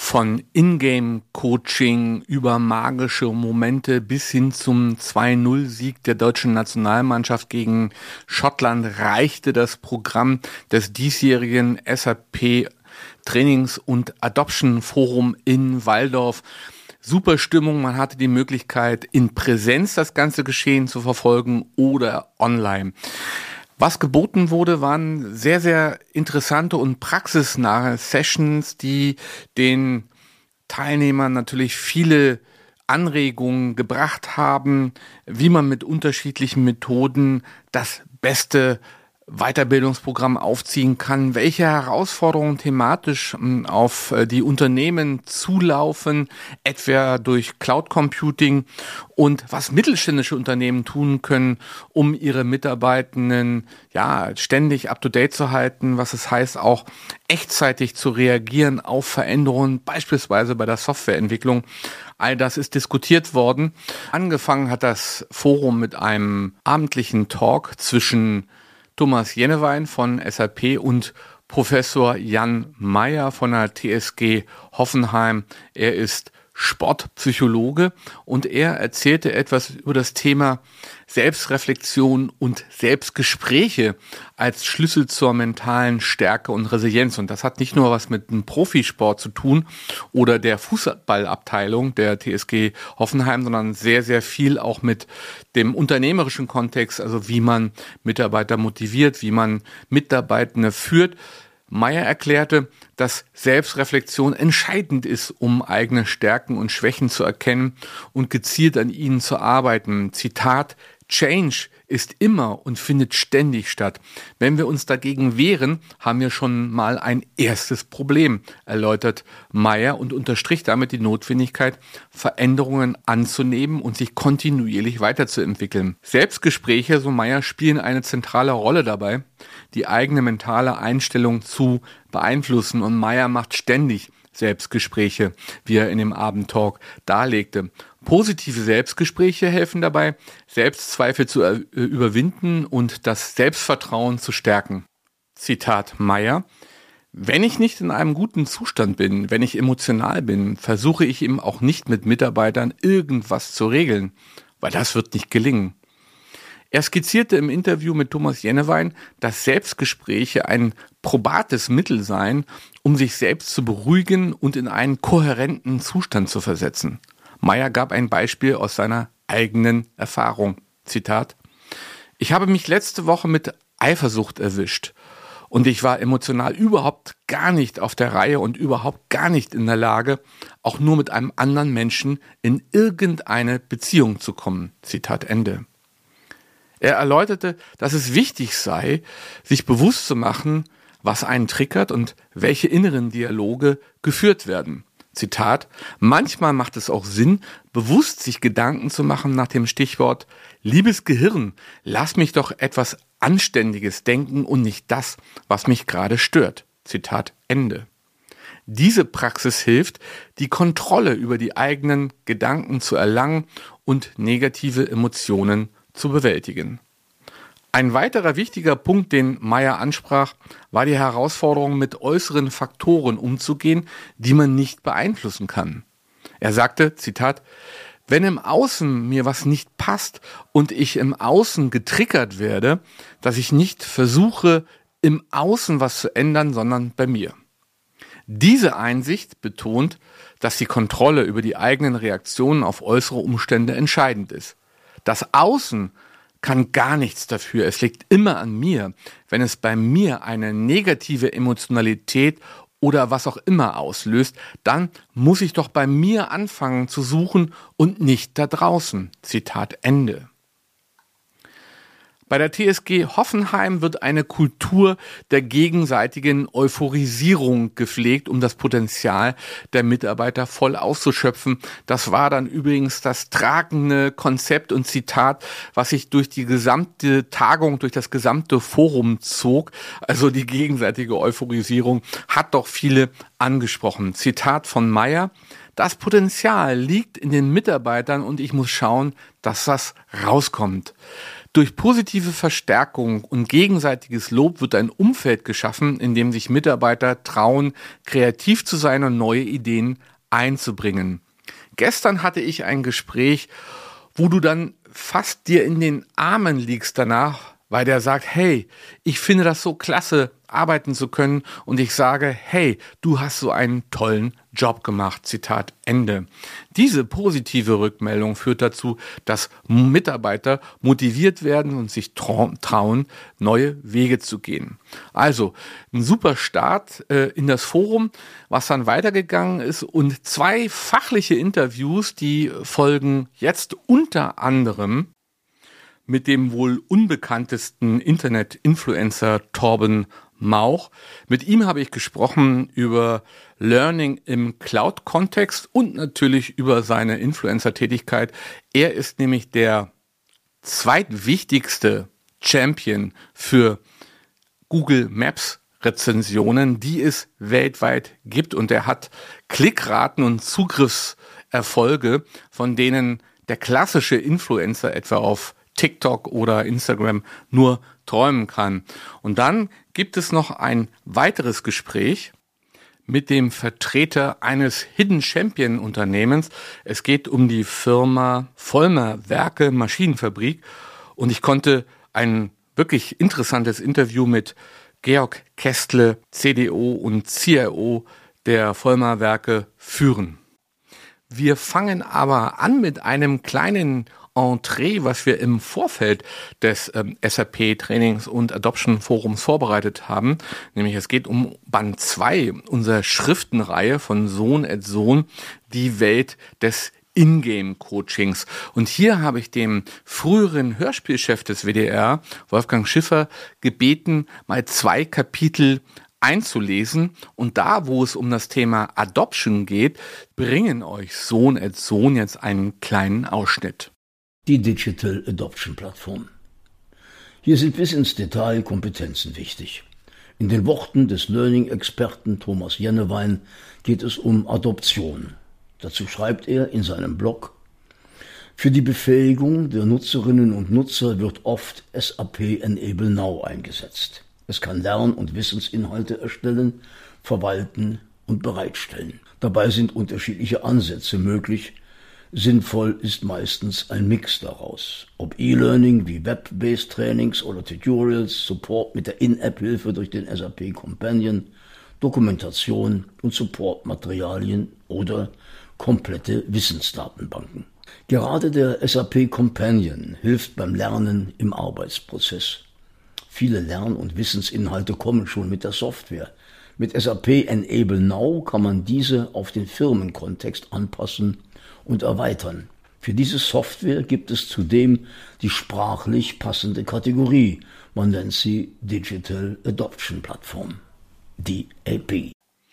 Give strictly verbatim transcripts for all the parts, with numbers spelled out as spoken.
Von Ingame-Coaching über magische Momente bis hin zum zwei null Sieg der deutschen Nationalmannschaft gegen Schottland reichte das Programm des diesjährigen S A P Trainings- und Adoption Forum in Walldorf. Super Stimmung, man hatte die Möglichkeit, in Präsenz das ganze Geschehen zu verfolgen oder online. Was geboten wurde, waren sehr, sehr interessante und praxisnahe Sessions, die den Teilnehmern natürlich viele Anregungen gebracht haben, wie man mit unterschiedlichen Methoden das beste Weiterbildungsprogramm aufziehen kann, welche Herausforderungen thematisch auf die Unternehmen zulaufen, etwa durch Cloud Computing, und was mittelständische Unternehmen tun können, um ihre Mitarbeitenden ja ständig up to date zu halten, was es heißt, auch echtzeitig zu reagieren auf Veränderungen, beispielsweise bei der Softwareentwicklung. All das ist diskutiert worden. Angefangen hat das Forum mit einem abendlichen Talk zwischen Thomas Jennewein von S A P und Professor Jan Meyer von der T S G Hoffenheim. Er ist Sportpsychologe und er erzählte etwas über das Thema Selbstreflexion und Selbstgespräche als Schlüssel zur mentalen Stärke und Resilienz. Und das hat nicht nur was mit dem Profisport zu tun oder der Fußballabteilung der T S G Hoffenheim, sondern sehr, sehr viel auch mit dem unternehmerischen Kontext, also wie man Mitarbeiter motiviert, wie man Mitarbeitende führt. Meyer erklärte, dass Selbstreflexion entscheidend ist, um eigene Stärken und Schwächen zu erkennen und gezielt an ihnen zu arbeiten. Zitat: Change ist immer und findet ständig statt. Wenn wir uns dagegen wehren, haben wir schon mal ein erstes Problem, erläutert Meyer und unterstrich damit die Notwendigkeit, Veränderungen anzunehmen und sich kontinuierlich weiterzuentwickeln. Selbstgespräche, so Meyer, spielen eine zentrale Rolle dabei, die eigene mentale Einstellung zu beeinflussen, und Meyer macht ständig Selbstgespräche, wie er in dem Abendtalk darlegte. Positive Selbstgespräche helfen dabei, Selbstzweifel zu äh, überwinden und das Selbstvertrauen zu stärken. Zitat Meyer: Wenn ich nicht in einem guten Zustand bin, wenn ich emotional bin, versuche ich eben auch nicht mit Mitarbeitern irgendwas zu regeln, weil das wird nicht gelingen. Er skizzierte im Interview mit Thomas Jennewein, dass Selbstgespräche ein probates Mittel seien, um sich selbst zu beruhigen und in einen kohärenten Zustand zu versetzen. Meyer gab ein Beispiel aus seiner eigenen Erfahrung. Zitat: Ich habe mich letzte Woche mit Eifersucht erwischt und ich war emotional überhaupt gar nicht auf der Reihe und überhaupt gar nicht in der Lage, auch nur mit einem anderen Menschen in irgendeine Beziehung zu kommen. Zitat Ende. Er erläuterte, dass es wichtig sei, sich bewusst zu machen, was einen triggert und welche inneren Dialoge geführt werden. Zitat: Manchmal macht es auch Sinn, bewusst sich Gedanken zu machen nach dem Stichwort: Liebes Gehirn, lass mich doch etwas Anständiges denken und nicht das, was mich gerade stört. Zitat Ende. Diese Praxis hilft, die Kontrolle über die eigenen Gedanken zu erlangen und negative Emotionen zu bewältigen. Ein weiterer wichtiger Punkt, den Meyer ansprach, war die Herausforderung, mit äußeren Faktoren umzugehen, die man nicht beeinflussen kann. Er sagte, Zitat: Wenn im Außen mir was nicht passt und ich im Außen getriggert werde, dass ich nicht versuche, im Außen was zu ändern, sondern bei mir. Diese Einsicht betont, dass die Kontrolle über die eigenen Reaktionen auf äußere Umstände entscheidend ist. Das Außen kann gar nichts dafür. Es liegt immer an mir, wenn es bei mir eine negative Emotionalität oder was auch immer auslöst, dann muss ich doch bei mir anfangen zu suchen und nicht da draußen. Zitat Ende. Bei der T S G Hoffenheim wird eine Kultur der gegenseitigen Euphorisierung gepflegt, um das Potenzial der Mitarbeiter voll auszuschöpfen. Das war dann übrigens das tragende Konzept und Zitat, was sich durch die gesamte Tagung, durch das gesamte Forum zog. Also die gegenseitige Euphorisierung hat doch viele angesprochen. Zitat von Meyer: Das Potenzial liegt in den Mitarbeitern und ich muss schauen, dass das rauskommt. Durch positive Verstärkung und gegenseitiges Lob wird ein Umfeld geschaffen, in dem sich Mitarbeiter trauen, kreativ zu sein und neue Ideen einzubringen. Gestern hatte ich ein Gespräch, wo du dann fast dir in den Armen liegst danach, weil der sagt, hey, ich finde das so klasse, arbeiten zu können, und ich sage, hey, du hast so einen tollen Job gemacht, Zitat Ende. Diese positive Rückmeldung führt dazu, dass Mitarbeiter motiviert werden und sich trau- trauen, neue Wege zu gehen. Also ein super Start äh, in das Forum, was dann weitergegangen ist, und zwei fachliche Interviews, die folgen jetzt unter anderem mit dem wohl unbekanntesten Internet-Influencer Torben Mauch. Mit ihm habe ich gesprochen über Learning im Cloud-Kontext und natürlich über seine Influencer-Tätigkeit. Er ist nämlich der zweitwichtigste Champion für Google Maps Rezensionen, die es weltweit gibt, und er hat Klickraten und Zugriffserfolge, von denen der klassische Influencer etwa auf TikTok oder Instagram nur träumen kann. Und dann gibt es noch ein weiteres Gespräch mit dem Vertreter eines Hidden Champion Unternehmens. Es geht um die Firma Vollmer Werke Maschinenfabrik, und ich konnte ein wirklich interessantes Interview mit Georg Kästle, C D O und C I O der Vollmer Werke führen. Wir fangen aber an mit einem kleinen Entree, was wir im Vorfeld des ähm, S A P-Trainings und Adoption-Forums vorbereitet haben. Nämlich es geht um Band zwei unserer Schriftenreihe von Sohn et Sohn, die Welt des Ingame-Coachings. Und hier habe ich dem früheren Hörspielchef des W D R, Wolfgang Schiffer, gebeten, mal zwei Kapitel einzulesen, und da, wo es um das Thema Adoption geht, bringen euch Sohn et Sohn jetzt einen kleinen Ausschnitt. Die Digital Adoption Plattform. Hier sind bis ins Detail Kompetenzen wichtig. In den Worten des Learning-Experten Thomas Jennewein geht es um Adoption. Dazu schreibt er in seinem Blog: Für die Befähigung der Nutzerinnen und Nutzer wird oft S A P Enable Now eingesetzt. Es kann Lern- und Wissensinhalte erstellen, verwalten und bereitstellen. Dabei sind unterschiedliche Ansätze möglich. Sinnvoll ist meistens ein Mix daraus. Ob E-Learning wie Web-based Trainings oder Tutorials, Support mit der In-App-Hilfe durch den S A P Companion, Dokumentation und Supportmaterialien oder komplette Wissensdatenbanken. Gerade der S A P Companion hilft beim Lernen im Arbeitsprozess. Viele Lern- und Wissensinhalte kommen schon mit der Software. Mit S A P Enable Now kann man diese auf den Firmenkontext anpassen und erweitern. Für diese Software gibt es zudem die sprachlich passende Kategorie. Man nennt sie Digital Adoption Plattform, D A P.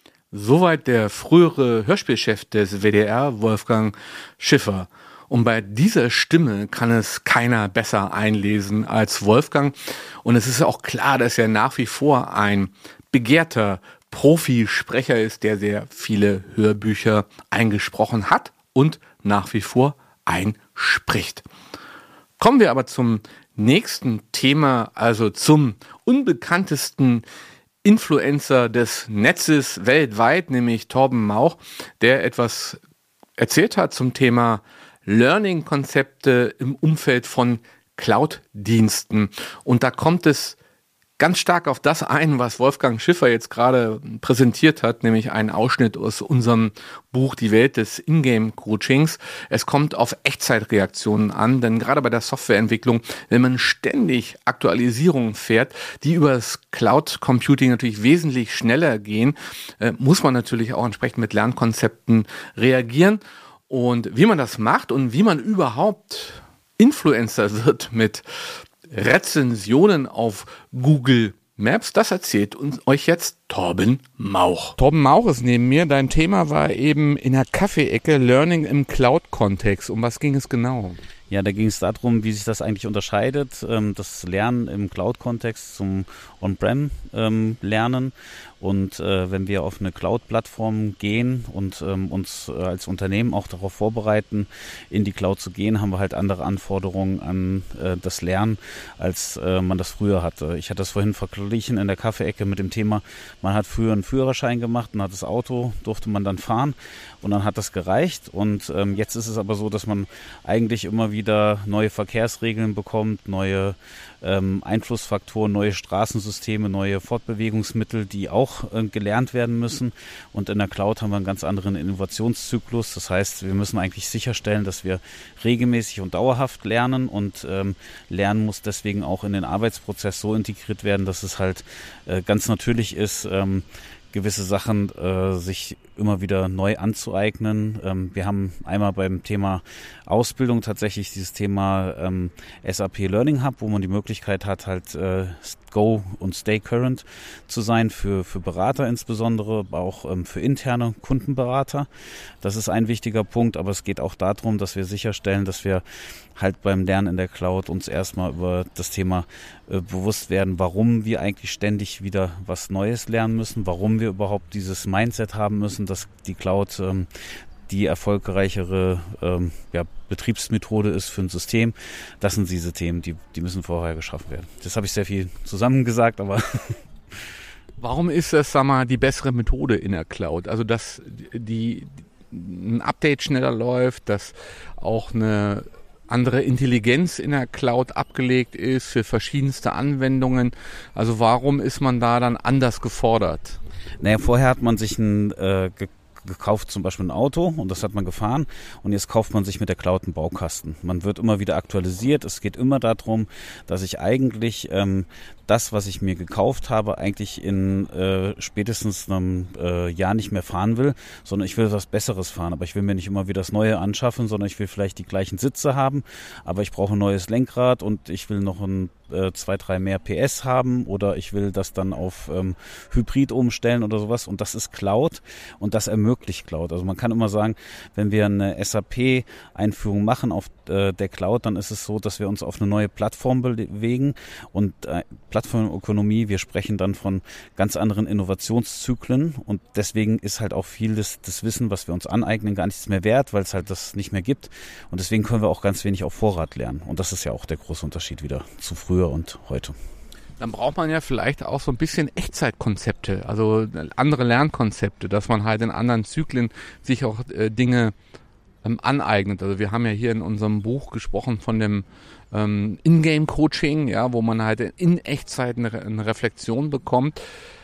Soweit der frühere Hörspielchef des W D R, Wolfgang Schiffer. Und bei dieser Stimme kann es keiner besser einlesen als Wolfgang. Und es ist auch klar, dass er nach wie vor ein begehrter Profisprecher ist, der sehr viele Hörbücher eingesprochen hat und nach wie vor einspricht. Kommen wir aber zum nächsten Thema, also zum unbekanntesten Influencer des Netzes weltweit, nämlich Torben Mauch, der etwas erzählt hat zum Thema Learning-Konzepte im Umfeld von Cloud-Diensten. Und da kommt es ganz stark auf das ein, was Wolfgang Schiffer jetzt gerade präsentiert hat, nämlich einen Ausschnitt aus unserem Buch Die Welt des Ingame-Coachings. Es kommt auf Echtzeitreaktionen an, denn gerade bei der Softwareentwicklung, wenn man ständig Aktualisierungen fährt, die über das Cloud-Computing natürlich wesentlich schneller gehen, äh, muss man natürlich auch entsprechend mit Lernkonzepten reagieren. Und wie man das macht und wie man überhaupt Influencer wird mit Rezensionen auf Google Maps, das erzählt uns euch jetzt Torben Mauch. Torben Mauch ist neben mir. Dein Thema war eben in der Kaffeeecke Learning im Cloud-Kontext. Um was ging es genau? Ja, da ging es darum, wie sich das eigentlich unterscheidet, ähm, das Lernen im Cloud-Kontext zum On-Prem-Lernen. Ähm, und äh, wenn wir auf eine Cloud-Plattform gehen und ähm, uns äh, als Unternehmen auch darauf vorbereiten, in die Cloud zu gehen, haben wir halt andere Anforderungen an äh, das Lernen, als äh, man das früher hatte. Ich hatte das vorhin verglichen in der Kaffeeecke mit dem Thema, man hat früher einen Führerschein gemacht und hat das Auto, durfte man dann fahren und dann hat das gereicht. Und ähm, jetzt ist es aber so, dass man eigentlich immer wieder neue Verkehrsregeln bekommt, neue ähm, Einflussfaktoren, neue Straßensysteme, neue Fortbewegungsmittel, die auch äh, gelernt werden müssen. Und in der Cloud haben wir einen ganz anderen Innovationszyklus. Das heißt, wir müssen eigentlich sicherstellen, dass wir regelmäßig und dauerhaft lernen, und ähm, Lernen muss deswegen auch in den Arbeitsprozess so integriert werden, dass es halt äh, ganz natürlich ist, ähm, gewisse Sachen äh, sich immer wieder neu anzueignen. Ähm, wir haben einmal beim Thema Ausbildung tatsächlich dieses Thema ähm, S A P Learning Hub, wo man die Möglichkeit hat, halt äh, Go und Stay Current zu sein für, für Berater insbesondere, aber auch ähm, für interne Kundenberater. Das ist ein wichtiger Punkt, aber es geht auch darum, dass wir sicherstellen, dass wir halt beim Lernen in der Cloud uns erstmal über das Thema äh, bewusst werden, warum wir eigentlich ständig wieder was Neues lernen müssen, warum wir überhaupt dieses Mindset haben müssen, dass die Cloud ähm, die erfolgreichere ähm, ja, Betriebsmethode ist für ein System. Das sind diese Themen, die, die müssen vorher geschaffen werden. Das habe ich sehr viel zusammengesagt, aber... Warum ist das, sag mal, die bessere Methode in der Cloud? Also, dass die, ein Update schneller läuft, dass auch eine andere Intelligenz in der Cloud abgelegt ist für verschiedenste Anwendungen. Also warum ist man da dann anders gefordert? Naja, vorher hat man sich ein äh, ge- gekauft, zum Beispiel ein Auto, und das hat man gefahren, und jetzt kauft man sich mit der Cloud einen Baukasten. Man wird immer wieder aktualisiert. Es geht immer darum, dass ich eigentlich ähm, das, was ich mir gekauft habe, eigentlich in äh, spätestens einem äh, Jahr nicht mehr fahren will, sondern ich will was Besseres fahren. Aber ich will mir nicht immer wieder das Neue anschaffen, sondern ich will vielleicht die gleichen Sitze haben, aber ich brauche ein neues Lenkrad und ich will noch ein äh, zwei, drei mehr P S haben, oder ich will das dann auf ähm, Hybrid umstellen oder sowas, und das ist Cloud und das ermöglicht Cloud. Also man kann immer sagen, wenn wir eine S A P-Einführung machen auf äh, der Cloud, dann ist es so, dass wir uns auf eine neue Plattform bewegen, und äh, Plattformökonomie, wir sprechen dann von ganz anderen Innovationszyklen, und deswegen ist halt auch viel des, des Wissen, was wir uns aneignen, gar nichts mehr wert, weil es halt das nicht mehr gibt, und deswegen können wir auch ganz wenig auf Vorrat lernen, und das ist ja auch der große Unterschied wieder zu früher und heute. Dann braucht man ja vielleicht auch so ein bisschen Echtzeitkonzepte, also andere Lernkonzepte, dass man halt in anderen Zyklen sich auch äh, Dinge ähm, aneignet. Also wir haben ja hier in unserem Buch gesprochen von dem ähm, In-Game-Coaching, ja, wo man halt in Echtzeit eine, eine Reflexion bekommt.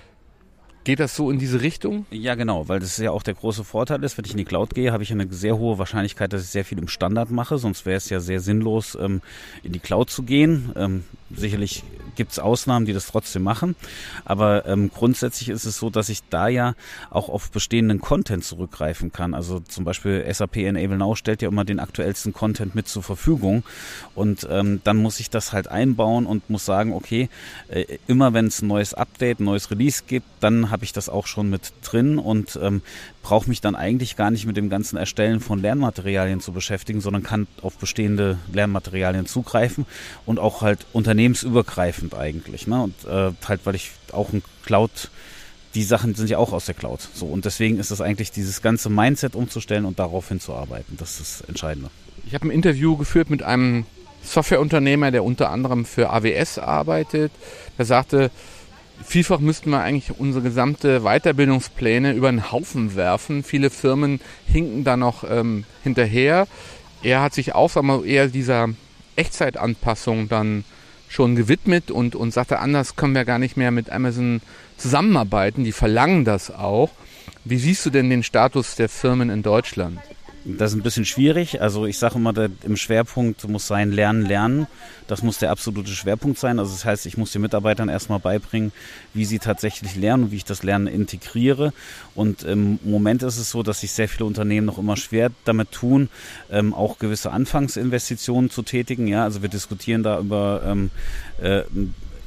Geht das so in diese Richtung? Ja, genau, weil das ja auch der große Vorteil ist, wenn ich in die Cloud gehe, habe ich eine sehr hohe Wahrscheinlichkeit, dass ich sehr viel im Standard mache, sonst wäre es ja sehr sinnlos, ähm, in die Cloud zu gehen. Ähm, sicherlich gibt es Ausnahmen, die das trotzdem machen, aber ähm, grundsätzlich ist es so, dass ich da ja auch auf bestehenden Content zurückgreifen kann. Also zum Beispiel S A P Enable Now stellt ja immer den aktuellsten Content mit zur Verfügung, und ähm, dann muss ich das halt einbauen und muss sagen, okay, äh, immer wenn es ein neues Update, ein neues Release gibt, dann habe ich das auch schon mit drin und ähm, brauche mich dann eigentlich gar nicht mit dem ganzen Erstellen von Lernmaterialien zu beschäftigen, sondern kann auf bestehende Lernmaterialien zugreifen, und auch halt unternehmensübergreifend eigentlich. Ne? Und äh, halt, weil ich auch ein Cloud, die Sachen sind ja auch aus der Cloud. So, und deswegen ist es eigentlich dieses ganze Mindset umzustellen und darauf hinzuarbeiten. Das ist das Entscheidende. Ich habe ein Interview geführt mit einem Softwareunternehmer, der unter anderem für A W S arbeitet. Der sagte, vielfach müssten wir eigentlich unsere gesamte Weiterbildungspläne über den Haufen werfen. Viele Firmen hinken da noch ähm, hinterher. Er hat sich auch sagen wir, eher dieser Echtzeitanpassung dann schon gewidmet und, und sagte, anders können wir gar nicht mehr mit Amazon zusammenarbeiten. Die verlangen das auch. Wie siehst du denn den Status der Firmen in Deutschland? Das ist ein bisschen schwierig. Also ich sage immer, der, im Schwerpunkt muss sein Lernen, Lernen. Das muss der absolute Schwerpunkt sein. Also das heißt, ich muss den Mitarbeitern erstmal beibringen, wie sie tatsächlich lernen und wie ich das Lernen integriere. Und im Moment ist es so, dass sich sehr viele Unternehmen noch immer schwer damit tun, ähm, auch gewisse Anfangsinvestitionen zu tätigen. Ja, also wir diskutieren da über ähm, äh,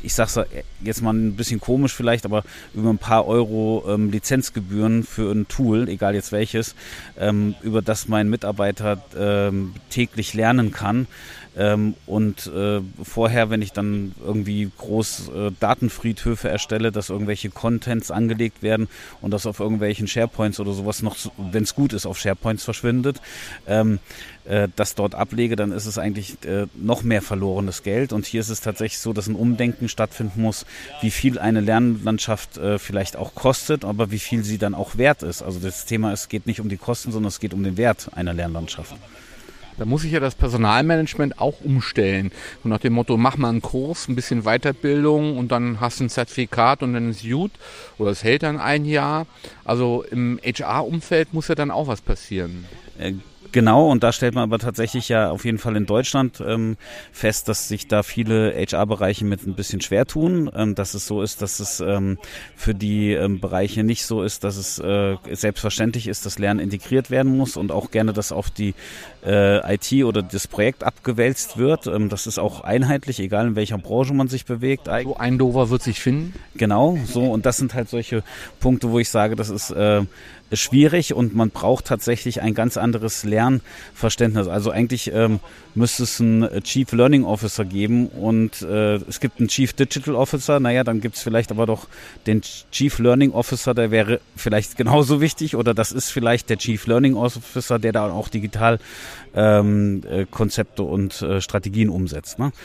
ich sag's jetzt mal ein bisschen komisch vielleicht, aber über ein paar Euro ähm, Lizenzgebühren für ein Tool, egal jetzt welches, ähm, über das mein Mitarbeiter ähm, täglich lernen kann. Ähm, und äh, vorher, wenn ich dann irgendwie groß äh, Datenfriedhöfe erstelle, dass irgendwelche Contents angelegt werden und das auf irgendwelchen SharePoints oder sowas noch, wenn es gut ist, auf SharePoints verschwindet, ähm, äh, das dort ablege, dann ist es eigentlich äh, noch mehr verlorenes Geld. Und hier ist es tatsächlich so, dass ein Umdenken stattfinden muss, wie viel eine Lernlandschaft äh, vielleicht auch kostet, aber wie viel sie dann auch wert ist. Also das Thema, es geht nicht um die Kosten, sondern es geht um den Wert einer Lernlandschaft. Da muss sich ja das Personalmanagement auch umstellen. So nach dem Motto, mach mal einen Kurs, ein bisschen Weiterbildung und dann hast du ein Zertifikat und dann ist gut. Oder es hält dann ein Jahr. Also im H R-Umfeld muss ja dann auch was passieren. Äh, Genau, und da stellt man aber tatsächlich ja auf jeden Fall in Deutschland ähm, fest, dass sich da viele H R-Bereiche mit ein bisschen schwer tun, ähm, dass es so ist, dass es ähm, für die ähm, Bereiche nicht so ist, dass es äh, selbstverständlich ist, dass Lernen integriert werden muss und auch gerne, dass auf die äh, I T oder das Projekt abgewälzt wird. Ähm, das ist auch einheitlich, egal in welcher Branche man sich bewegt. So ein Dover wird sich finden? Genau, so, und das sind halt solche Punkte, wo ich sage, das ist äh, schwierig und man braucht tatsächlich ein ganz anderes Lernverständnis. Also eigentlich ähm, müsste es einen Chief Learning Officer geben und äh, es gibt einen Chief Digital Officer, naja, dann gibt es vielleicht aber doch den Chief Learning Officer, der wäre vielleicht genauso wichtig, oder das ist vielleicht der Chief Learning Officer, der da auch digital ähm, äh, Konzepte und äh, Strategien umsetzt, ne?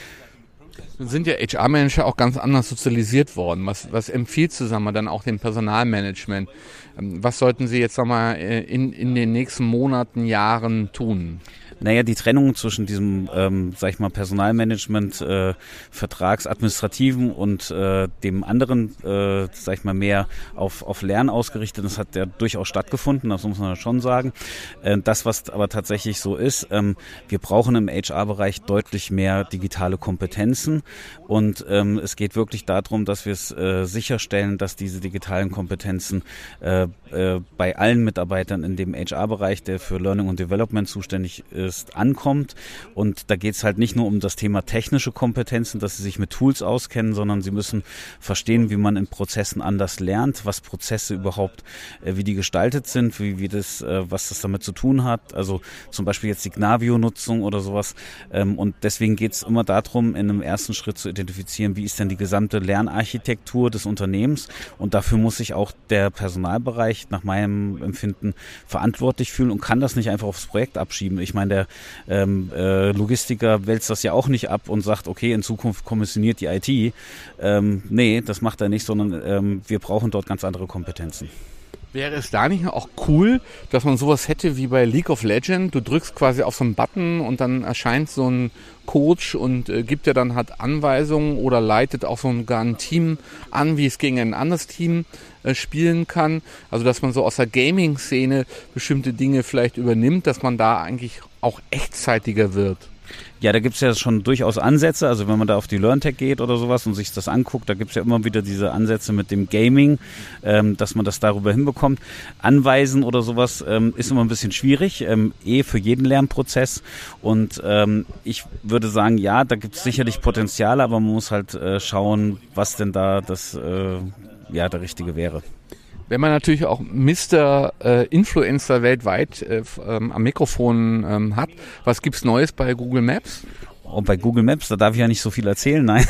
Nun sind ja H R-Manager auch ganz anders sozialisiert worden. Was, was empfiehlt zusammen dann auch dem Personalmanagement? Was sollten Sie jetzt, sag mal, in, in den nächsten Monaten, Jahren tun? Naja, die Trennung zwischen diesem, ähm, sag ich mal, Personalmanagement, äh, Vertragsadministrativen und äh, dem anderen, äh, sag ich mal, mehr auf, auf Lernen ausgerichtet, das hat ja durchaus stattgefunden, das muss man schon sagen. Äh, das, was aber tatsächlich so ist, ähm, wir brauchen im H R-Bereich deutlich mehr digitale Kompetenzen und ähm, es geht wirklich darum, dass wir es äh, sicherstellen, dass diese digitalen Kompetenzen äh, äh, bei allen Mitarbeitern in dem H R-Bereich, der für Learning und Development zuständig ist, ankommt. Und da geht es halt nicht nur um das Thema technische Kompetenzen, dass sie sich mit Tools auskennen, sondern sie müssen verstehen, wie man in Prozessen anders lernt, was Prozesse überhaupt, äh, wie die gestaltet sind, wie, wie das, äh, was das damit zu tun hat. Also zum Beispiel jetzt Signavio-Nutzung oder sowas. Ähm, und deswegen geht es immer darum, in einem ersten Schritt zu identifizieren, wie ist denn die gesamte Lernarchitektur des Unternehmens. Und dafür muss sich auch der Personalbereich nach meinem Empfinden verantwortlich fühlen und kann das nicht einfach aufs Projekt abschieben. Ich meine, der ähm, äh, Logistiker wälzt das ja auch nicht ab und sagt, okay, in Zukunft kommissioniert die I T. Ähm, nee, das macht er nicht, sondern ähm, wir brauchen dort ganz andere Kompetenzen. Wäre es da nicht auch cool, dass man sowas hätte wie bei League of Legends? Du drückst quasi auf so einen Button und dann erscheint so ein Coach und äh, gibt dir dann halt Anweisungen oder leitet auch so gar ein Team an, wie es gegen ein anderes Team äh, spielen kann. Also dass man so aus der Gaming-Szene bestimmte Dinge vielleicht übernimmt, dass man da eigentlich auch echtzeitiger wird. Ja, da gibt's ja schon durchaus Ansätze, also wenn man da auf die LearnTech geht oder sowas und sich das anguckt, da gibt's ja immer wieder diese Ansätze mit dem Gaming, ähm, dass man das darüber hinbekommt. Anweisen oder sowas ähm, ist immer ein bisschen schwierig, ähm, eh für jeden Lernprozess, und ähm, ich würde sagen, ja, da gibt's sicherlich Potenziale, aber man muss halt äh, schauen, was denn da das, äh, ja, der Richtige wäre. Wenn man natürlich auch Mister Äh, Influencer weltweit äh, ähm, am Mikrofon ähm, hat, was gibt's Neues bei Google Maps? Und bei Google Maps, da darf ich ja nicht so viel erzählen, nein.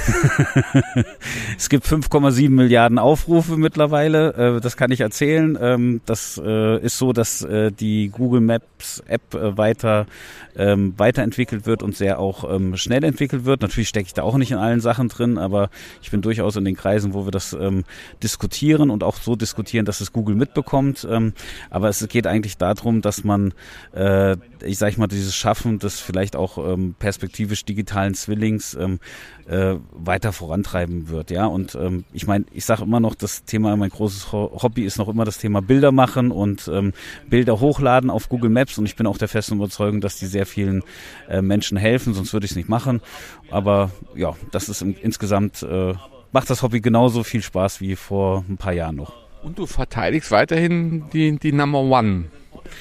Es gibt fünf Komma sieben Milliarden Aufrufe mittlerweile, äh, das kann ich erzählen. Ähm, das äh, ist so, dass äh, die Google Maps App äh, weiter ähm, weiterentwickelt wird und sehr auch ähm, schnell entwickelt wird. Natürlich stecke ich da auch nicht in allen Sachen drin, aber ich bin durchaus in den Kreisen, wo wir das ähm, diskutieren und auch so diskutieren, dass es Google mitbekommt. Ähm, aber es geht eigentlich darum, dass man, äh, ich sag mal, dieses Schaffen des vielleicht auch ähm, perspektivisch digitalen Zwillings ähm, äh, weiter vorantreiben wird, ja. Und ähm, ich meine, ich sage immer noch, das Thema, mein großes Hobby ist noch immer das Thema Bilder machen und ähm, Bilder hochladen auf Google Maps, und ich bin auch der festen Überzeugung, dass die sehr vielen äh, Menschen helfen, sonst würde ich es nicht machen. Aber ja, das ist im, insgesamt äh, macht das Hobby genauso viel Spaß wie vor ein paar Jahren noch. Und du verteidigst weiterhin die, die Number One.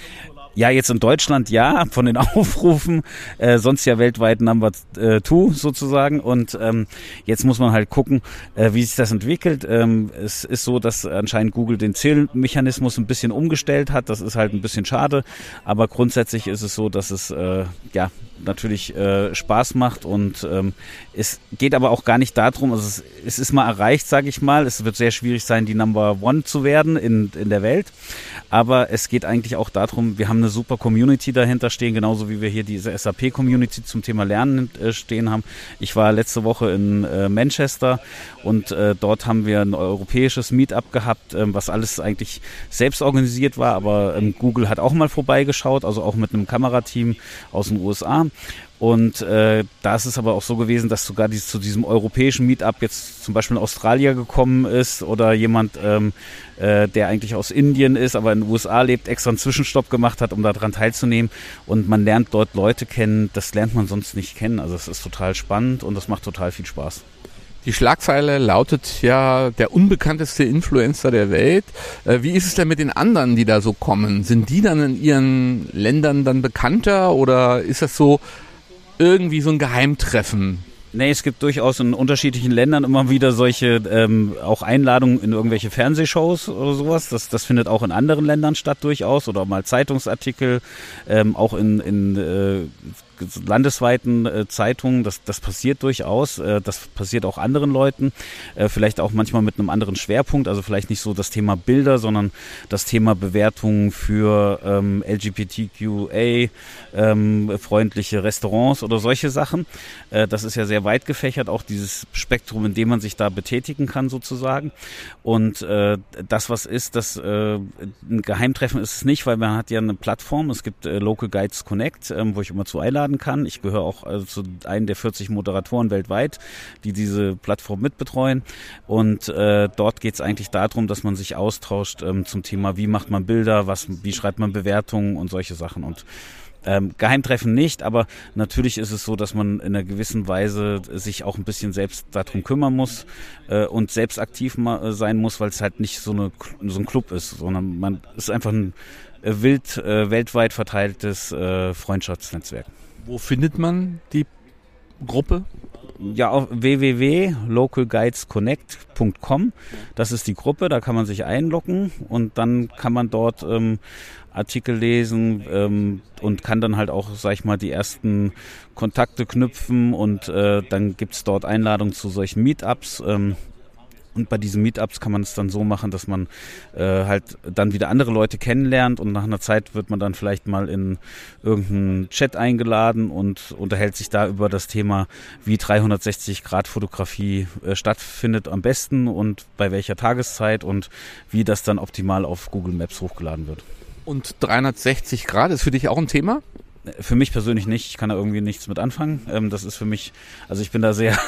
Ja, jetzt in Deutschland ja, von den Aufrufen, äh, sonst ja weltweit Number äh, Two sozusagen und ähm, jetzt muss man halt gucken, äh, wie sich das entwickelt. Ähm, es ist so, dass anscheinend Google den Zählmechanismus ein bisschen umgestellt hat, das ist halt ein bisschen schade, aber grundsätzlich ist es so, dass es äh, ja natürlich äh, Spaß macht und ähm, es geht aber auch gar nicht darum, also es, es ist mal erreicht, sage ich mal, es wird sehr schwierig sein, die Number One zu werden in, in der Welt, aber es geht eigentlich auch darum, wir haben eine super Community dahinter stehen, genauso wie wir hier diese S A P-Community zum Thema Lernen äh, stehen haben. Ich war letzte Woche in äh, Manchester und äh, dort haben wir ein europäisches Meetup gehabt, äh, was alles eigentlich selbst organisiert war, aber ähm, Google hat auch mal vorbeigeschaut, also auch mit einem Kamerateam aus den U S A. Und äh, da ist es aber auch so gewesen, dass sogar dieses, zu diesem europäischen Meetup jetzt zum Beispiel ein Australier gekommen ist oder jemand, ähm, äh, der eigentlich aus Indien ist, aber in den U S A lebt, extra einen Zwischenstopp gemacht hat, um daran teilzunehmen. Und man lernt dort Leute kennen, das lernt man sonst nicht kennen. Also es ist total spannend und das macht total viel Spaß. Die Schlagzeile lautet ja der unbekannteste Influencer der Welt. Äh, wie ist es denn mit den anderen, die da so kommen? Sind die dann in ihren Ländern dann bekannter oder ist das so irgendwie so ein Geheimtreffen? Nee, es gibt durchaus in unterschiedlichen Ländern immer wieder solche ähm, auch Einladungen in irgendwelche Fernsehshows oder sowas. Das, das findet auch in anderen Ländern statt durchaus oder mal Zeitungsartikel, ähm, auch in, in äh, landesweiten äh, Zeitungen, das, das passiert durchaus, äh, das passiert auch anderen Leuten, äh, vielleicht auch manchmal mit einem anderen Schwerpunkt, also vielleicht nicht so das Thema Bilder, sondern das Thema Bewertungen für ähm, L G B T Q A ähm, freundliche Restaurants oder solche Sachen. Äh, das ist ja sehr weit gefächert, auch dieses Spektrum, in dem man sich da betätigen kann sozusagen. Und äh, das, was ist, das äh, ein Geheimtreffen ist es nicht, weil man hat ja eine Plattform, es gibt äh, Local Guides Connect, äh, wo ich immer zu einladen kann. Ich gehöre auch also zu einem der vierzig Moderatoren weltweit, die diese Plattform mitbetreuen. Und äh, dort geht es eigentlich darum, dass man sich austauscht ähm, zum Thema, wie macht man Bilder, was, wie schreibt man Bewertungen und solche Sachen. Und Ähm, Geheimtreffen nicht, aber natürlich ist es so, dass man in einer gewissen Weise sich auch ein bisschen selbst darum kümmern muss äh, und selbst aktiv ma- sein muss, weil es halt nicht so, eine, so ein Club ist, sondern man ist einfach ein äh, wild äh, weltweit verteiltes äh, Freundschaftsnetzwerk. Wo findet man die Gruppe? Ja, auf w w w punkt local guides connect punkt com. Das ist die Gruppe, da kann man sich einloggen und dann kann man dort ähm, Artikel lesen ähm, und kann dann halt auch, sag ich mal, die ersten Kontakte knüpfen und äh, dann gibt's dort Einladungen zu solchen Meetups. Ähm, Und bei diesen Meetups kann man es dann so machen, dass man äh, halt dann wieder andere Leute kennenlernt und nach einer Zeit wird man dann vielleicht mal in irgendeinen Chat eingeladen und unterhält sich da über das Thema, wie dreihundertsechzig Grad Fotografie äh, stattfindet am besten und bei welcher Tageszeit und wie das dann optimal auf Google Maps hochgeladen wird. Und dreihundertsechzig Grad ist für dich auch ein Thema? Für mich persönlich nicht, ich kann da irgendwie nichts mit anfangen. Ähm, das ist für mich, also ich bin da sehr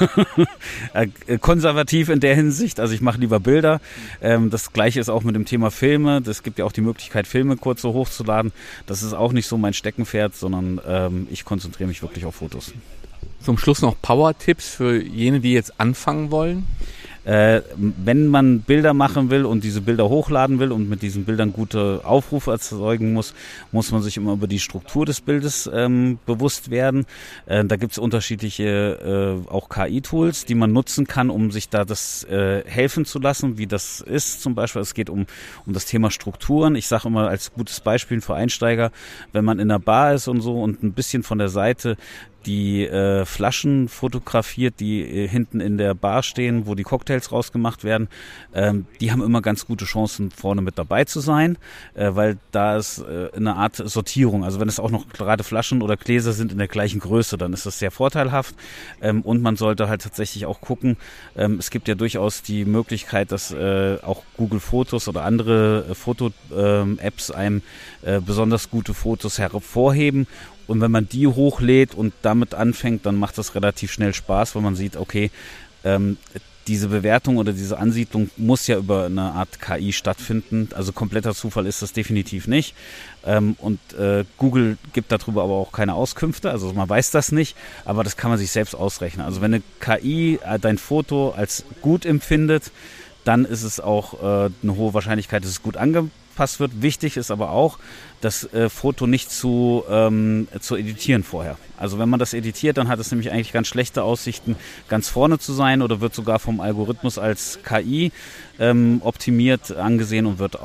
konservativ in der Hinsicht, also ich mache lieber Bilder. Ähm, das Gleiche ist auch mit dem Thema Filme, es gibt ja auch die Möglichkeit, Filme kurz so hochzuladen. Das ist auch nicht so mein Steckenpferd, sondern ähm, ich konzentriere mich wirklich auf Fotos. Zum Schluss noch Power-Tipps für jene, die jetzt anfangen wollen? Äh, wenn man Bilder machen will und diese Bilder hochladen will und mit diesen Bildern gute Aufrufe erzeugen muss, muss man sich immer über die Struktur des Bildes ähm, bewusst werden. Äh, da gibt es unterschiedliche äh, auch K I-Tools, die man nutzen kann, um sich da das äh, helfen zu lassen, wie das ist zum Beispiel. Es geht um, um das Thema Strukturen. Ich sage immer als gutes Beispiel für Einsteiger, wenn man in einer Bar ist und so und ein bisschen von der Seite die äh, Flaschen fotografiert, die äh, hinten in der Bar stehen, wo die Cocktails rausgemacht werden, ähm, die haben immer ganz gute Chancen, vorne mit dabei zu sein, äh, weil da ist äh, eine Art Sortierung. Also wenn es auch noch gerade Flaschen oder Gläser sind in der gleichen Größe, dann ist das sehr vorteilhaft. Ähm, und man sollte halt tatsächlich auch gucken, ähm, es gibt ja durchaus die Möglichkeit, dass äh, auch Google Fotos oder andere äh, Foto-Apps ähm, einem äh, besonders gute Fotos hervorheben. Und wenn man die hochlädt und damit anfängt, dann macht das relativ schnell Spaß, weil man sieht, okay, ähm, diese Bewertung oder diese Ansiedlung muss ja über eine Art K I stattfinden. Also kompletter Zufall ist das definitiv nicht. Ähm, und äh, Google gibt darüber aber auch keine Auskünfte, also man weiß das nicht, aber das kann man sich selbst ausrechnen. Also wenn eine K I äh, dein Foto als gut empfindet, dann ist es auch äh, eine hohe Wahrscheinlichkeit, dass es gut ange- angepasst wird. Wichtig ist aber auch, das äh, Foto nicht zu, ähm, zu editieren vorher. Also wenn man das editiert, dann hat es nämlich eigentlich ganz schlechte Aussichten, ganz vorne zu sein oder wird sogar vom Algorithmus als K I ähm, optimiert angesehen und wird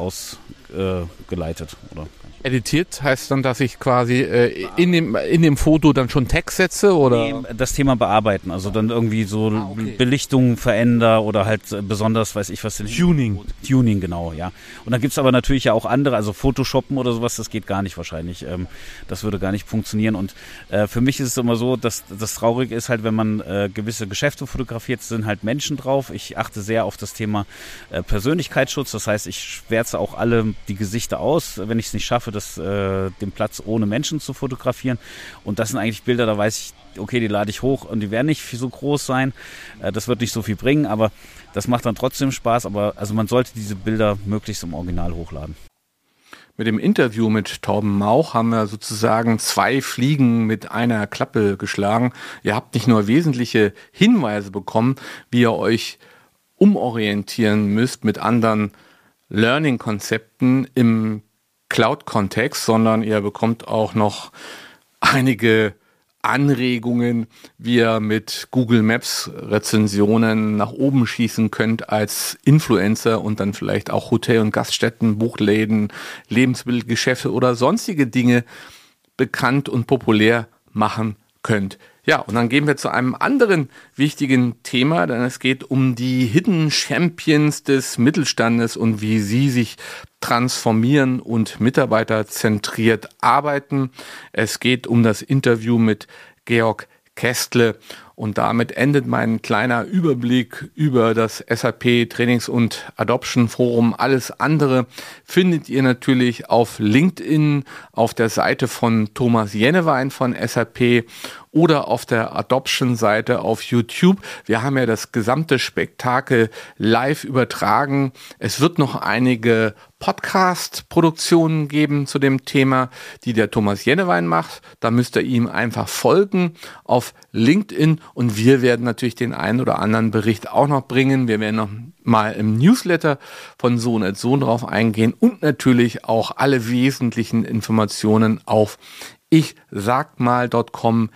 ausgeleitet. Äh, oder Editiert heißt dann, dass ich quasi äh, in dem in dem Foto dann schon Text setze, oder? Nee, das Thema bearbeiten, also dann irgendwie so ah, okay. Belichtung verändere oder halt besonders, weiß ich was. Tuning. Tuning, genau, ja. Und dann gibt's aber natürlich ja auch andere, also Photoshoppen oder sowas, das geht gar nicht wahrscheinlich. Ähm, das würde gar nicht funktionieren. Und äh, für mich ist es immer so, dass das Traurige ist halt, wenn man äh, gewisse Geschäfte fotografiert, sind halt Menschen drauf. Ich achte sehr auf das Thema äh, Persönlichkeitsschutz. Das heißt, ich schwärze auch alle die Gesichter aus, wenn ich es nicht schaffe, das, äh, den Platz ohne Menschen zu fotografieren. Und das sind eigentlich Bilder, da weiß ich, okay, die lade ich hoch und die werden nicht so groß sein. Äh, das wird nicht so viel bringen, aber das macht dann trotzdem Spaß. Aber also man sollte diese Bilder möglichst im Original hochladen. Mit dem Interview mit Torben Mauch haben wir sozusagen zwei Fliegen mit einer Klappe geschlagen. Ihr habt nicht nur wesentliche Hinweise bekommen, wie ihr euch umorientieren müsst mit anderen Learning-Konzepten im Cloud-Kontext, sondern ihr bekommt auch noch einige Anregungen, wie ihr mit Google Maps Rezensionen nach oben schießen könnt als Influencer und dann vielleicht auch Hotel- und Gaststätten, Buchläden, Lebensmittelgeschäfte oder sonstige Dinge bekannt und populär machen könnt. Ja, und dann gehen wir zu einem anderen wichtigen Thema, denn es geht um die Hidden Champions des Mittelstandes und wie sie sich transformieren und mitarbeiterzentriert arbeiten. Es geht um das Interview mit Georg Kästle und damit endet mein kleiner Überblick über das S A P Trainings- und Adoption Forum. Alles andere findet ihr natürlich auf LinkedIn, auf der Seite von Thomas Jennewein von S A P oder auf der Adoption-Seite auf YouTube. Wir haben ja das gesamte Spektakel live übertragen. Es wird noch einige Podcast-Produktionen geben zu dem Thema, die der Thomas Jennewein macht. Da müsst ihr ihm einfach folgen auf LinkedIn und wir werden natürlich den einen oder anderen Bericht auch noch bringen. Wir werden noch mal im Newsletter von Sohn et Sohn drauf eingehen und natürlich auch alle wesentlichen Informationen auf ich sag mal Punkt com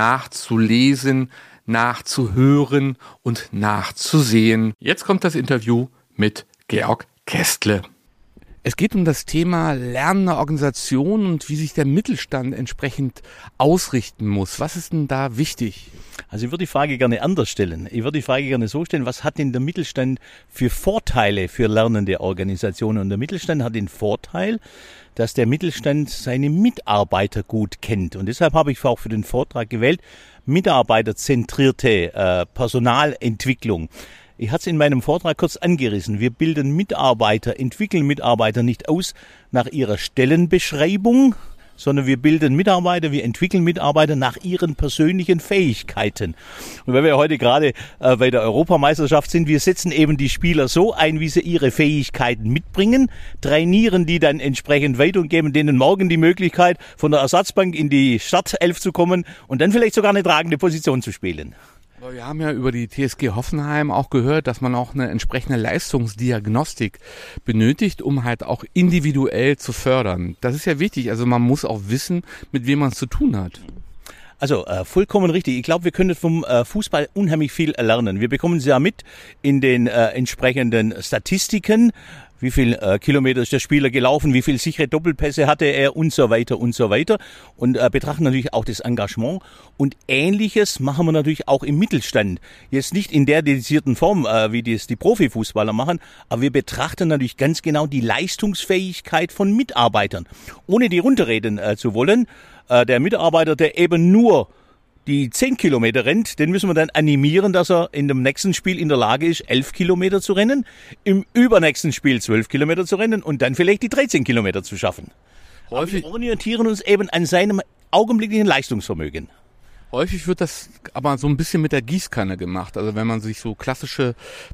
nachzulesen, nachzuhören und nachzusehen. Jetzt kommt das Interview mit Georg Kästle. Es geht um das Thema lernende Organisation und wie sich der Mittelstand entsprechend ausrichten muss. Was ist denn da wichtig? Also ich würde die Frage gerne anders stellen. Ich würde die Frage gerne so stellen, was hat denn der Mittelstand für Vorteile für lernende Organisationen? Und der Mittelstand hat den Vorteil, dass der Mittelstand seine Mitarbeiter gut kennt. Und deshalb habe ich auch für den Vortrag gewählt, mitarbeiterzentrierte äh, Personalentwicklung. Ich hatte es in meinem Vortrag kurz angerissen. Wir bilden Mitarbeiter, entwickeln Mitarbeiter nicht aus nach ihrer Stellenbeschreibung, sondern wir bilden Mitarbeiter, wir entwickeln Mitarbeiter nach ihren persönlichen Fähigkeiten. Und weil wir heute gerade äh, bei der Europameisterschaft sind, wir setzen eben die Spieler so ein, wie sie ihre Fähigkeiten mitbringen, trainieren die dann entsprechend weiter und geben denen morgen die Möglichkeit, von der Ersatzbank in die Startelf zu kommen und dann vielleicht sogar eine tragende Position zu spielen. Wir haben ja über die T S G Hoffenheim auch gehört, dass man auch eine entsprechende Leistungsdiagnostik benötigt, um halt auch individuell zu fördern. Das ist ja wichtig. Also man muss auch wissen, mit wem man es zu tun hat. Also äh, vollkommen richtig. Ich glaube, wir können vom äh, Fußball unheimlich viel lernen. Wir bekommen es ja mit in den äh, entsprechenden Statistiken. Wie viel äh, Kilometer ist der Spieler gelaufen, wie viel sichere Doppelpässe hatte er und so weiter und so weiter. Und äh, betrachten natürlich auch das Engagement. Und Ähnliches machen wir natürlich auch im Mittelstand. Jetzt nicht in der dedizierten Form, äh, wie das die Profifußballer machen, aber wir betrachten natürlich ganz genau die Leistungsfähigkeit von Mitarbeitern. Ohne die runterreden äh, zu wollen, äh, der Mitarbeiter, der eben nur die zehn Kilometer rennt, den müssen wir dann animieren, dass er in dem nächsten Spiel in der Lage ist, elf Kilometer zu rennen, im übernächsten Spiel zwölf Kilometer zu rennen und dann vielleicht die dreizehn Kilometer zu schaffen. Häufig wir orientieren uns eben an seinem augenblicklichen Leistungsvermögen. Häufig wird das aber so ein bisschen mit der Gießkanne gemacht. Also wenn man sich so klassische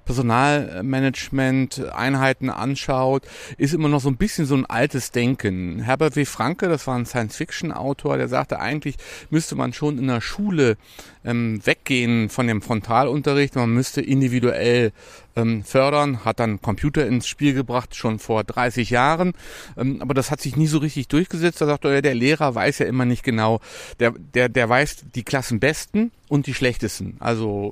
Personalmanagement-Einheiten anschaut, ist immer noch so ein bisschen so ein altes Denken. Herbert W. Franke, das war ein Science-Fiction-Autor, der sagte, eigentlich müsste man schon in der Schule ähm, weggehen von dem Frontalunterricht. Man müsste individuell ähm, fördern, hat dann Computer ins Spiel gebracht, schon vor dreißig Jahren. Ähm, aber das hat sich nie so richtig durchgesetzt. Da sagt er, der Lehrer weiß ja immer nicht genau, der, der, der weiß die Klassenbesten und die schlechtesten. Also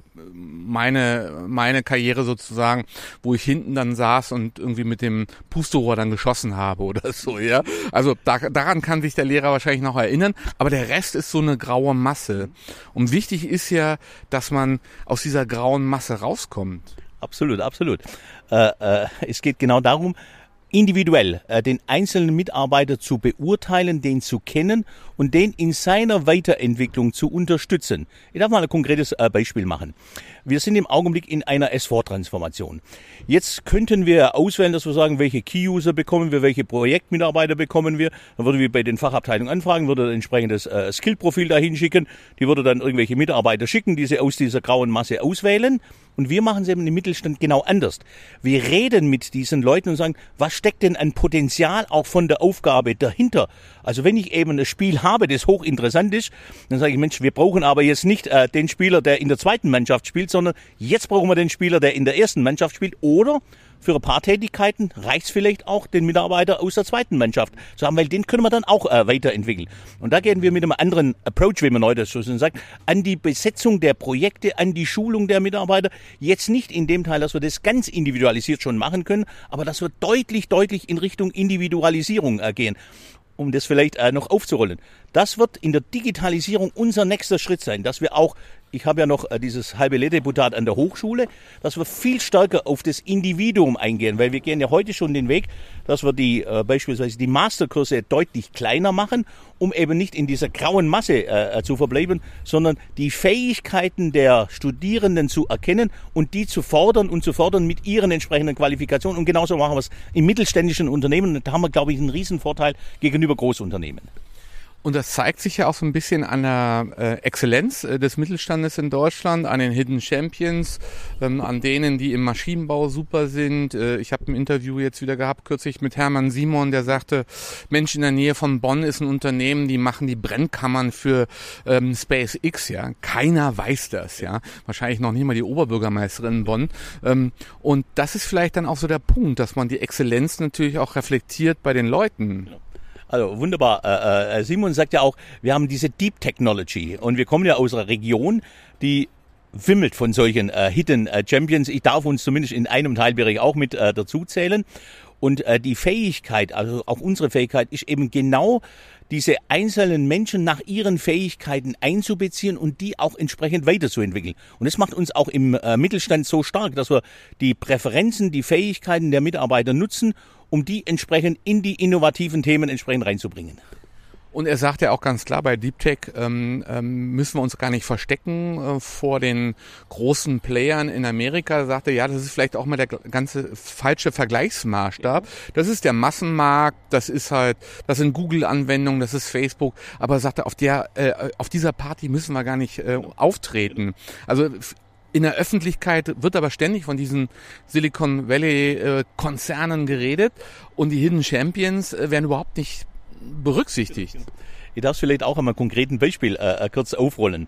meine meine Karriere sozusagen, wo ich hinten dann saß und irgendwie mit dem Pusterohr dann geschossen habe oder so, ja. Also da, daran kann sich der Lehrer wahrscheinlich noch erinnern, aber der Rest ist so eine graue Masse. Und wichtig ist ja, dass man aus dieser grauen Masse rauskommt. Absolut, absolut. Äh, äh, es geht genau darum, individuell äh, den einzelnen Mitarbeiter zu beurteilen, den zu kennen und den in seiner Weiterentwicklung zu unterstützen. Ich darf mal ein konkretes äh, Beispiel machen. Wir sind im Augenblick in einer S vier Transformation. Jetzt könnten wir auswählen, dass wir sagen, welche Key-User bekommen wir, welche Projektmitarbeiter bekommen wir. Dann würden wir bei den Fachabteilungen anfragen, würde ein entsprechendes äh, Skill-Profil dahin schicken. Die würde dann irgendwelche Mitarbeiter schicken, die sie aus dieser grauen Masse auswählen. Und wir machen es eben im Mittelstand genau anders. Wir reden mit diesen Leuten und sagen, was steckt denn an Potenzial auch von der Aufgabe dahinter? Also wenn ich eben ein Spiel habe, das hochinteressant ist, dann sage ich, Mensch, wir brauchen aber jetzt nicht äh, den Spieler, der in der zweiten Mannschaft spielt, sondern jetzt brauchen wir den Spieler, der in der ersten Mannschaft spielt. Oder für ein paar Tätigkeiten reicht es vielleicht auch, den Mitarbeiter aus der zweiten Mannschaft zu haben, weil den können wir dann auch äh, weiterentwickeln. Und da gehen wir mit einem anderen Approach, wie man heute so sagt, an die Besetzung der Projekte, an die Schulung der Mitarbeiter. Jetzt nicht in dem Teil, dass wir das ganz individualisiert schon machen können, aber dass wir deutlich, deutlich in Richtung Individualisierung äh, gehen. Um das vielleicht äh, noch aufzurollen. Das wird in der Digitalisierung unser nächster Schritt sein, dass wir auch, ich habe ja noch äh, dieses halbe Lehrdeputat an der Hochschule, dass wir viel stärker auf das Individuum eingehen, weil wir gehen ja heute schon den Weg, dass wir die äh, beispielsweise die Masterkurse deutlich kleiner machen, um eben nicht in dieser grauen Masse äh, zu verbleiben, sondern die Fähigkeiten der Studierenden zu erkennen und die zu fordern und zu fordern mit ihren entsprechenden Qualifikationen. Und genauso machen wir es im mittelständischen Unternehmen. Und da haben wir, glaube ich, einen Riesenvorteil gegenüber Großunternehmen. Und das zeigt sich ja auch so ein bisschen an der äh, Exzellenz äh, des Mittelstandes in Deutschland, an den Hidden Champions, ähm, an denen, die im Maschinenbau super sind. Äh, ich habe ein Interview jetzt wieder gehabt, kürzlich mit Hermann Simon, der sagte, Mensch, in der Nähe von Bonn ist ein Unternehmen, die machen die Brennkammern für ähm, SpaceX, ja. Keiner weiß das, ja. Wahrscheinlich noch nicht mal die Oberbürgermeisterin in Bonn. Ähm, und das ist vielleicht dann auch so der Punkt, dass man die Exzellenz natürlich auch reflektiert bei den Leuten. Ja. Also wunderbar. Äh, Simon sagt ja auch, wir haben diese Deep Technology und wir kommen ja aus einer Region, die wimmelt von solchen äh, Hidden äh, Champions. Ich darf uns zumindest in einem Teilbereich auch mit äh, dazu zählen. Und äh, die Fähigkeit, also auch unsere Fähigkeit, ist eben genau diese einzelnen Menschen nach ihren Fähigkeiten einzubeziehen und die auch entsprechend weiterzuentwickeln. Und das macht uns auch im äh, Mittelstand so stark, dass wir die Präferenzen, die Fähigkeiten der Mitarbeiter nutzen, um die entsprechend in die innovativen Themen entsprechend reinzubringen. Und er sagt ja auch ganz klar, bei Deep Tech ähm, ähm, müssen wir uns gar nicht verstecken äh, vor den großen Playern in Amerika. Er sagte, ja, das ist vielleicht auch mal der ganze falsche Vergleichsmaßstab. Das ist der Massenmarkt, das ist halt, das sind Google-Anwendungen, das ist Facebook. Aber er sagte, auf der, äh, auf dieser Party müssen wir gar nicht äh, auftreten. Also in der Öffentlichkeit wird aber ständig von diesen Silicon Valley-Konzernen geredet und die Hidden Champions äh, werden überhaupt nicht berücksichtigt. Ich darf es vielleicht auch einmal ein konkreten Beispiel äh, kurz aufrollen.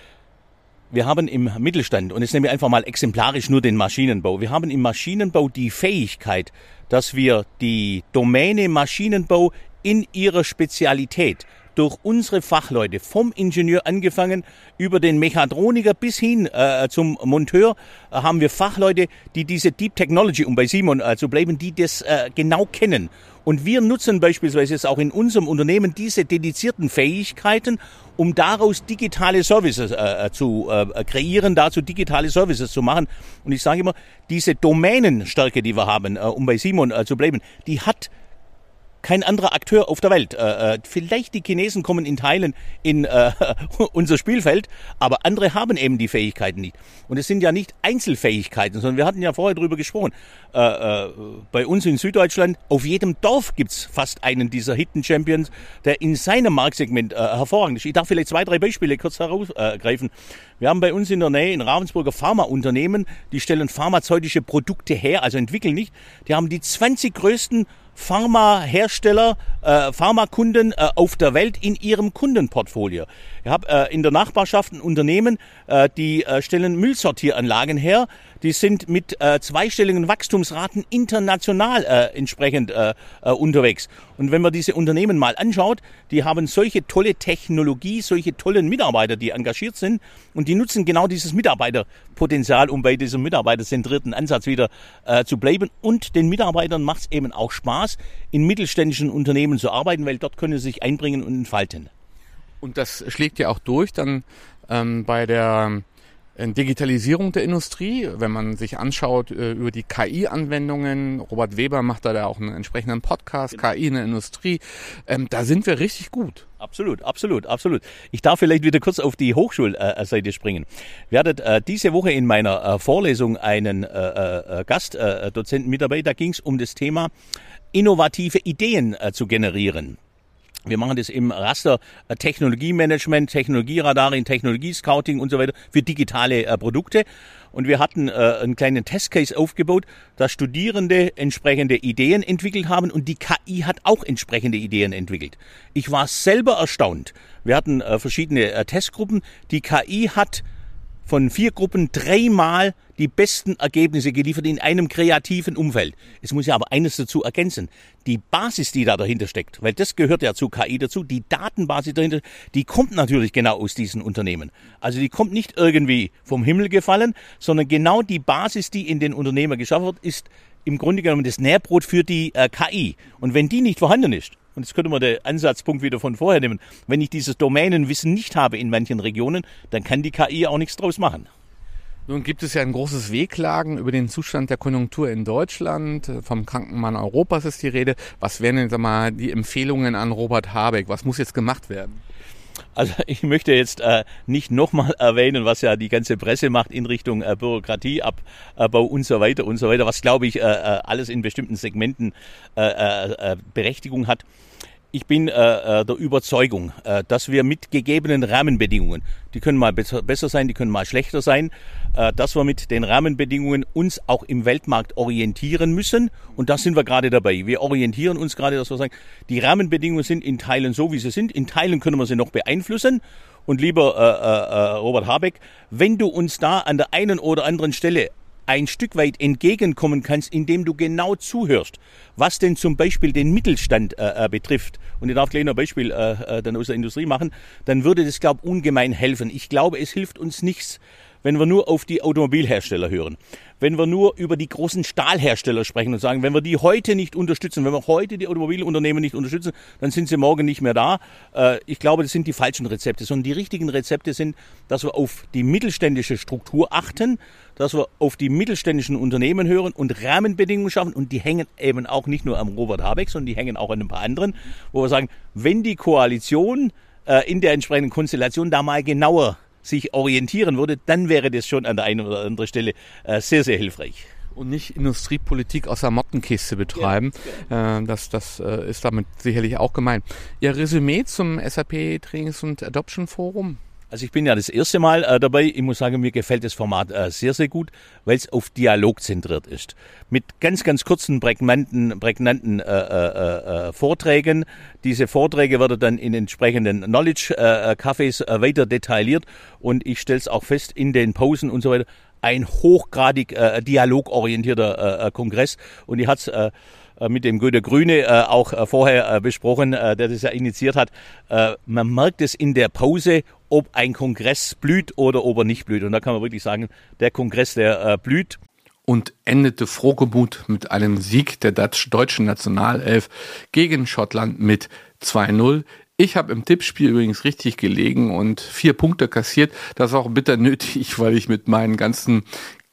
Wir haben im Mittelstand, und jetzt nehmen wir einfach mal exemplarisch nur den Maschinenbau, wir haben im Maschinenbau die Fähigkeit, dass wir die Domäne Maschinenbau in ihrer Spezialität durch unsere Fachleute, vom Ingenieur angefangen, über den Mechatroniker bis hin äh, zum Monteur, äh, haben wir Fachleute, die diese Deep Technology, um bei Simon äh, zu bleiben, die das äh, genau kennen. Und wir nutzen beispielsweise jetzt auch in unserem Unternehmen diese dedizierten Fähigkeiten, um daraus digitale Services äh, zu äh, kreieren, dazu digitale Services zu machen. Und ich sage immer, diese Domänenstärke, die wir haben, äh, um bei Simon äh, zu bleiben, die hat kein anderer Akteur auf der Welt. Äh, vielleicht die Chinesen kommen in Teilen in äh, unser Spielfeld, aber andere haben eben die Fähigkeiten nicht. Und es sind ja nicht Einzelfähigkeiten, sondern wir hatten ja vorher drüber gesprochen. Äh, äh, bei uns in Süddeutschland, auf jedem Dorf gibt's fast einen dieser Hidden Champions, der in seinem Marktsegment äh, hervorragend ist. Ich darf vielleicht zwei, drei Beispiele kurz herausgreifen. Wir haben bei uns in der Nähe in Ravensburger Pharmaunternehmen, die stellen pharmazeutische Produkte her, also entwickeln nicht. Die haben die zwanzig größten Pharmahersteller, äh, Pharmakunden äh, auf der Welt in ihrem Kundenportfolio. Ich habe äh, in der Nachbarschaft ein Unternehmen, äh, die äh, stellen Müllsortieranlagen her. Die sind mit äh, zweistelligen Wachstumsraten international äh, entsprechend äh, äh, unterwegs. Und wenn man diese Unternehmen mal anschaut, die haben solche tolle Technologie, solche tollen Mitarbeiter, die engagiert sind und die nutzen genau dieses Mitarbeiterpotenzial, um bei diesem mitarbeiterzentrierten Ansatz wieder äh, zu bleiben. Und den Mitarbeitern macht es eben auch Spaß, in mittelständischen Unternehmen zu arbeiten, weil dort können sie sich einbringen und entfalten. Und das schlägt ja auch durch dann ähm, bei der Digitalisierung der Industrie, wenn man sich anschaut äh, über die K I-Anwendungen, Robert Weber macht da, da auch einen entsprechenden Podcast, genau. K I in der Industrie, ähm, da sind wir richtig gut. Absolut, absolut, absolut. Ich darf vielleicht wieder kurz auf die Hochschulseite springen. Wir hatten äh, diese Woche in meiner äh, Vorlesung einen äh, äh, Gastdozenten äh, mit dabei, da ging es um das Thema innovative Ideen äh, zu generieren. Wir machen das im Raster äh, Technologiemanagement, Technologieradar, in Technologiescouting und so weiter für digitale äh, Produkte. Und wir hatten äh, einen kleinen Testcase aufgebaut, dass Studierende entsprechende Ideen entwickelt haben und die K I hat auch entsprechende Ideen entwickelt. Ich war selber erstaunt. Wir hatten äh, verschiedene äh, Testgruppen. Die K I hat von vier Gruppen dreimal die besten Ergebnisse geliefert in einem kreativen Umfeld. Es muss ja aber eines dazu ergänzen. Die Basis, die da dahinter steckt, weil das gehört ja zu K I dazu, die Datenbasis dahinter, die kommt natürlich genau aus diesen Unternehmen. Also die kommt nicht irgendwie vom Himmel gefallen, sondern genau die Basis, die in den Unternehmen geschaffen wird, ist im Grunde genommen das Nährbrot für die äh, K I. Und wenn die nicht vorhanden ist, und jetzt könnte man den Ansatzpunkt wieder von vorher nehmen, wenn ich dieses Domänenwissen nicht habe in manchen Regionen, dann kann die K I auch nichts draus machen. Nun gibt es ja ein großes Wehklagen über den Zustand der Konjunktur in Deutschland. Vom kranken Mann Europas ist die Rede. Was wären denn sag mal, die Empfehlungen an Robert Habeck? Was muss jetzt gemacht werden? Also ich möchte jetzt äh, nicht nochmal erwähnen, was ja die ganze Presse macht in Richtung äh, Bürokratieabbau und so weiter und so weiter, was glaube ich äh, alles in bestimmten Segmenten äh, äh, Berechtigung hat. Ich bin äh, der Überzeugung, äh, dass wir mit gegebenen Rahmenbedingungen, die können mal besser, besser sein, die können mal schlechter sein, äh, dass wir mit den Rahmenbedingungen uns auch im Weltmarkt orientieren müssen. Und da sind wir gerade dabei. Wir orientieren uns gerade, dass wir sagen, die Rahmenbedingungen sind in Teilen so, wie sie sind. In Teilen können wir sie noch beeinflussen. Und lieber äh, äh, Robert Habeck, wenn du uns da an der einen oder anderen Stelle ein Stück weit entgegenkommen kannst, indem du genau zuhörst, was denn zum Beispiel den Mittelstand äh, betrifft. Und ich darf gleich noch ein Beispiel äh, dann aus der Industrie machen, dann würde das, glaube ich, ungemein helfen. Ich glaube, es hilft uns nichts, wenn wir nur auf die Automobilhersteller hören, wenn wir nur über die großen Stahlhersteller sprechen und sagen, wenn wir die heute nicht unterstützen, wenn wir heute die Automobilunternehmen nicht unterstützen, dann sind sie morgen nicht mehr da. Ich glaube, das sind die falschen Rezepte, sondern die richtigen Rezepte sind, dass wir auf die mittelständische Struktur achten, dass wir auf die mittelständischen Unternehmen hören und Rahmenbedingungen schaffen. Und die hängen eben auch nicht nur am Robert Habeck, sondern die hängen auch an ein paar anderen, wo wir sagen, wenn die Koalition in der entsprechenden Konstellation da mal genauer sich orientieren würde, dann wäre das schon an der einen oder anderen Stelle äh, sehr, sehr hilfreich. Und nicht Industriepolitik aus der Mottenkiste betreiben. Ja, äh, das das äh, ist damit sicherlich auch gemeint. Ihr Resümee zum S A P Trainings- und Adoption Forum? Also ich bin ja das erste Mal äh, dabei. Ich muss sagen, mir gefällt das Format äh, sehr, sehr gut, weil es auf Dialog zentriert ist. Mit ganz, ganz kurzen, prägnanten, prägnanten äh, äh, äh, Vorträgen. Diese Vorträge werden dann in entsprechenden Knowledge-Cafés äh, weiter detailliert. Und ich stelle es auch fest, in den Pausen und so weiter, ein hochgradig äh, dialogorientierter äh, Kongress. Und ich hatte es äh, mit dem Goethe Grüne äh, auch äh, vorher äh, besprochen, äh, der das ja initiiert hat. Äh, man merkt es in der Pause, ob ein Kongress blüht oder ob er nicht blüht. Und da kann man wirklich sagen, der Kongress, der äh, blüht. Und endete frohgemut mit einem Sieg der deutschen Nationalelf gegen Schottland mit zwei null. Ich habe im Tippspiel übrigens richtig gelegen und vier Punkte kassiert. Das ist auch bitter nötig, weil ich mit meinen ganzen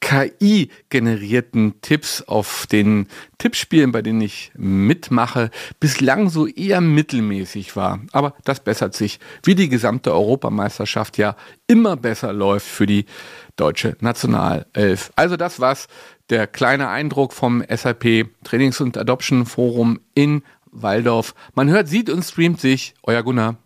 K I-generierten Tipps auf den Tippspielen, bei denen ich mitmache, bislang so eher mittelmäßig war. Aber das bessert sich, wie die gesamte Europameisterschaft ja immer besser läuft für die deutsche Nationalelf. Also das war's, der kleine Eindruck vom S A P Trainings- und Adoption Forum in Walldorf. Man hört, sieht und streamt sich. Euer Gunnar.